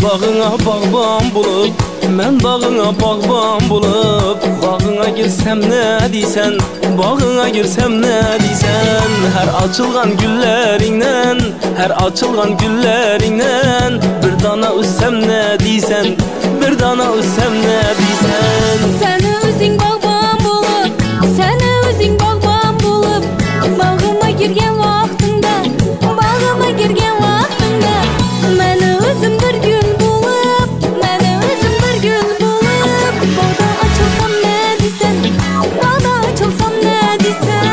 bağına bağban bulup, mən bağına bağban bulup, bağına girsem ne diysen, bağına girsem ne diysen, her açılgan güllerinden, her açılgan güllerinden, bir dana üssem ne diysen, bir dana üssem ne diysen. Seni özün bağban bulup, seni özün bağban bulup, bağıma girgen vaxtında, bağıma girgen vaxtında, məni özüm bir gül bulup, məni özüm bir gül bulup, bağda açılsam ne diysen, bağda açılsam ne diysen.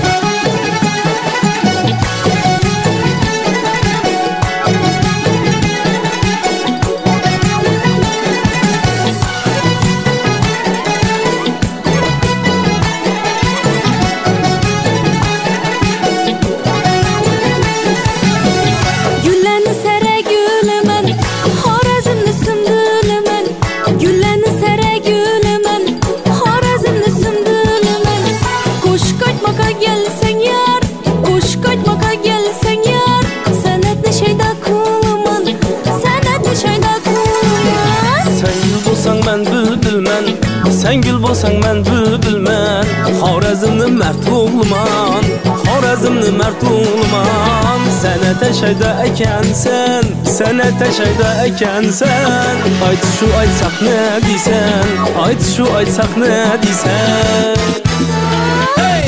Gülleni sere gülümen, Xorazmni sümbülümen. Gülleni sere gülümen, Xorazmni sümbülümen. Kuş kaçmaka gelsen yar, kuş kaçmaka gelsen yar. Senetli şeyda kuluman, senetli şeyda kuluman. Sen gül bolsan ben bülbülmen, sen gül bolsan ben bülbülmen. Xorazmni mert oğluman, Xorazmni mert oğluman. Sene teşeyde ekensen, sene teşeyde ekensen. Ayt şu aytsak ne diysen, ayt şu aytsak ne diysen. Hey!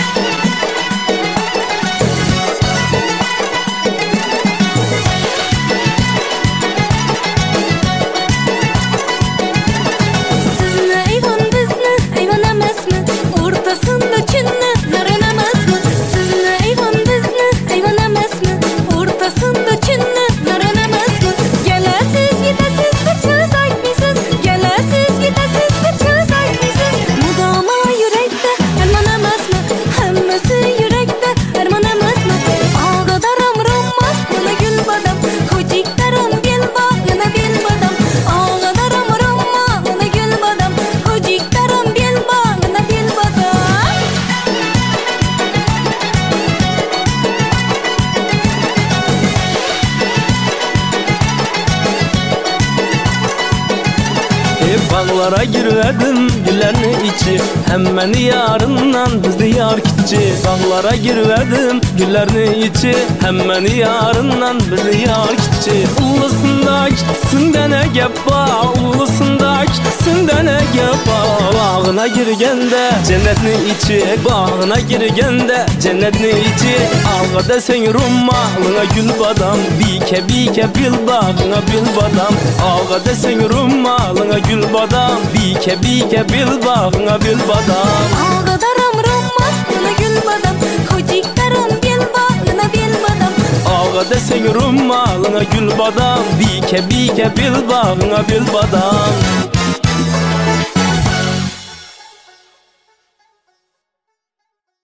Sizni eyvan bizni, eyvan emasmi? O'rtasında chinni, narin emasmi? Sizni eyvan bizni, eyvan emasmi? O'rtasında chinni, narin emasmi? Kelasiz, yetasiz, bir so'z aytmaysiz. Kelasiz, yetasiz, bir so'z aytmaysiz. Mudoma yurakda armon emasmi? Hammasi yurakda armon emasmi? Og'adaram rommas, mana gul badam. Hujikdaram belbog', yana belbadam. Og'adaram romma, mana gul badam. Hujikdaram belbog', yana belbadam. Bağlara girverdim güllerini içi, hemmeni yarından bizdi yar kitçi. Bağlara girverdim güllerini içi, hemmeni yarından bizdi yar kitçi. Ulusunda kitsin ne gep bağ, ulusunda kitsin ne gep bağ. Bağına girgende cennetni içi, bağına girgende cennetni içi. Alga desen rummalına gül badam, bike bike bil bağına bil badam. Alga desen rummalına gül badam, bike bike bil bağına bil badam. Og'adaram rommas, mana gul badam. Hujikdaram belbog', yana belbadam. Alga desen rummalına gül badam, bike bike bil bağına bil badam.